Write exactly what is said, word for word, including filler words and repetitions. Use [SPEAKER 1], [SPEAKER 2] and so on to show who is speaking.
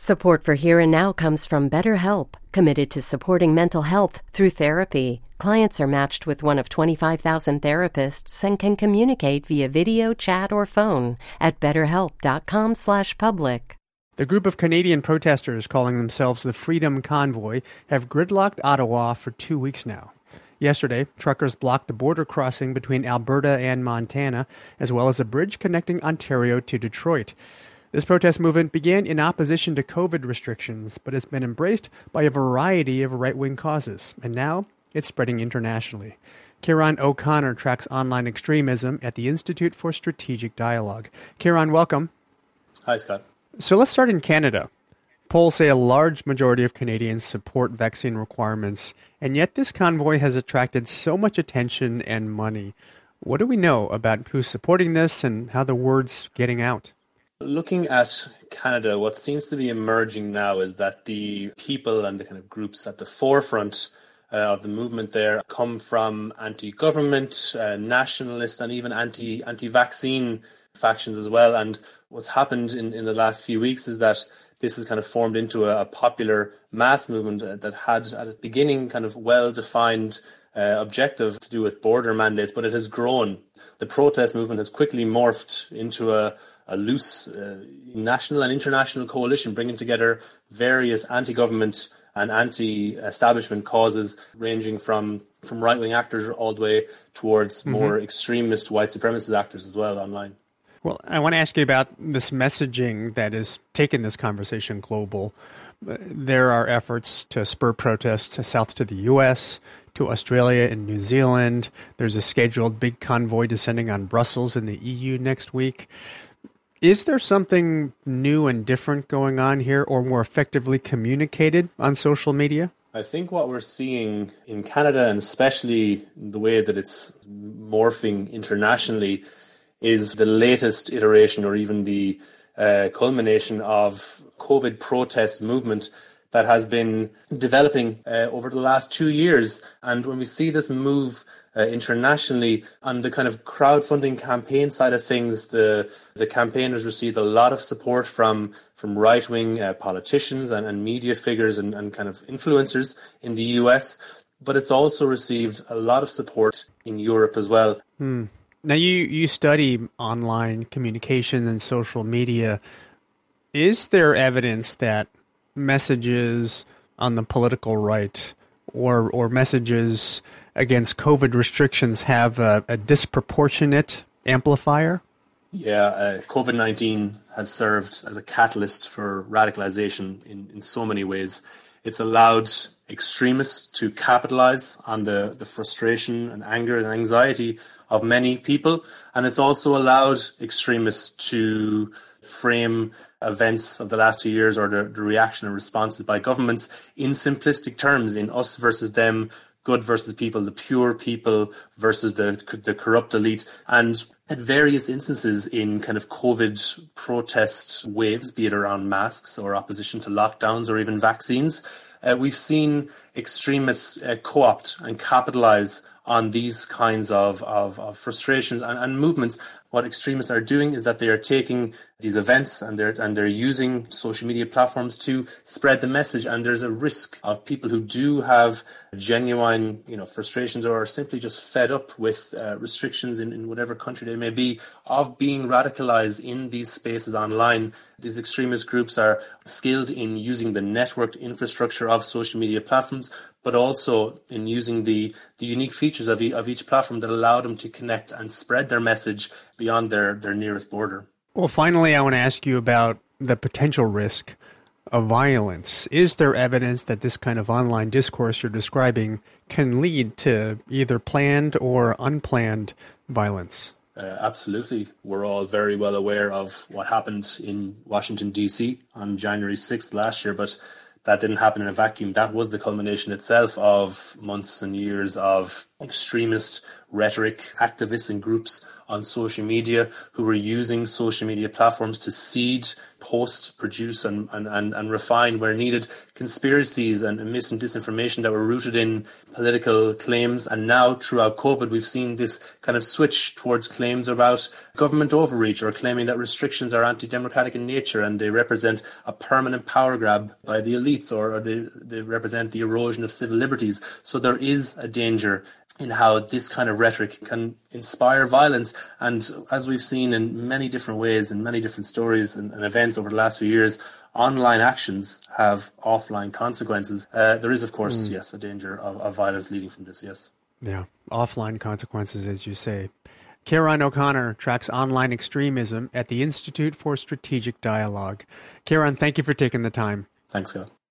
[SPEAKER 1] Support for Here and Now comes from BetterHelp, committed to supporting mental health through therapy. Clients are matched with one of twenty-five thousand therapists and can communicate via video, chat, or phone at betterhelp.com slash public.
[SPEAKER 2] The group of Canadian protesters calling themselves the Freedom Convoy have gridlocked Ottawa for two weeks now. Yesterday, truckers blocked the border crossing between Alberta and Montana, as well as a bridge connecting Ontario to Detroit. This protest movement began in opposition to COVID restrictions, but has been embraced by a variety of right-wing causes, and now it's spreading internationally. Kieran O'Connor tracks online extremism at the Institute for Strategic Dialogue. Kieran, welcome.
[SPEAKER 3] Hi, Scott.
[SPEAKER 2] So let's start in Canada. Polls say a large majority of Canadians support vaccine requirements, and yet this convoy has attracted so much attention and money. What do we know about who's supporting this and how the word's getting out?
[SPEAKER 3] Looking at Canada, what seems to be emerging now is that the people and the kind of groups at the forefront uh, of the movement there come from anti-government, uh, nationalist, and even anti, anti-vaccine factions as well. And what's happened in, in the last few weeks is that this has kind of formed into a, a popular mass movement that had at the beginning kind of well-defined uh, objective to do with border mandates, but it has grown. The protest movement has quickly morphed into a a loose uh, national and international coalition bringing together various anti-government and anti-establishment causes ranging from, from right-wing actors all the way towards mm-hmm. more extremist white supremacist actors as well online.
[SPEAKER 2] Well, I want to ask you about this messaging that has taken this conversation global. There are efforts to spur protests south to the U S, to Australia and New Zealand. There's a scheduled big convoy descending on Brussels in the E U next week. Is there something new and different going on here or more effectively communicated on social media?
[SPEAKER 3] I think what we're seeing in Canada, and especially the way that it's morphing internationally, is the latest iteration or even the uh, culmination of COVID protest movement that has been developing uh, over the last two years. And when we see this move uh, internationally on the kind of crowdfunding campaign side of things, the the campaign has received a lot of support from from right-wing uh, politicians and, and media figures and, and kind of influencers in the U S, but it's also received a lot of support in Europe as well.
[SPEAKER 2] Hmm. Now, you, you study online communication and social media. Is there evidence that messages on the political right or or messages against COVID restrictions have a, a disproportionate amplifier?
[SPEAKER 3] Yeah, uh, COVID nineteen has served as a catalyst for radicalization in, in so many ways. It's allowed extremists to capitalize on the, the frustration and anger and anxiety of many people. And it's also allowed extremists to frame events of the last two years or the, the reaction and responses by governments in simplistic terms, in us versus them, good versus people, the pure people versus the the corrupt elite. And at various instances in kind of COVID protest waves, be it around masks or opposition to lockdowns or even vaccines, uh, we've seen extremists uh, co-opt and capitalize on these kinds of, of, of frustrations and, and movements. What extremists are doing is that they are taking these events and they're and they're using social media platforms to spread the message. And there's a risk of people who do have genuine, you know, frustrations or are simply just fed up with uh, restrictions in, in whatever country they may be, of being radicalized in these spaces online. These extremist groups are skilled in using the networked infrastructure of social media platforms, but also in using the, the unique features of, e- of each platform that allow them to connect and spread their message beyond their, their nearest border.
[SPEAKER 2] Well, finally, I want to ask you about the potential risk of violence. Is there evidence that this kind of online discourse you're describing can lead to either planned or unplanned violence?
[SPEAKER 3] Uh, absolutely. We're all very well aware of what happened in Washington, D C on January sixth last year, but that didn't happen in a vacuum. That was the culmination itself of months and years of extremist rhetoric, activists and groups on social media who were using social media platforms to seed, post, produce and, and, and, and refine where needed conspiracies and mis and disinformation that were rooted in political claims. And now throughout COVID, we've seen this kind of switch towards claims about government overreach or claiming that restrictions are anti-democratic in nature and they represent a permanent power grab by the elites or, or they, they represent the erosion of civil liberties. So there is a danger in how this kind of rhetoric can inspire violence. And as we've seen in many different ways, in many different stories and, and events over the last few years, online actions have offline consequences. Uh, there is, of course, mm. yes, a danger of, of violence leading from this, yes.
[SPEAKER 2] Yeah, offline consequences, as you say. Ciarán O'Connor tracks online extremism at the Institute for Strategic Dialogue. Ciarán, thank you for taking the time.
[SPEAKER 3] Thanks, Scott.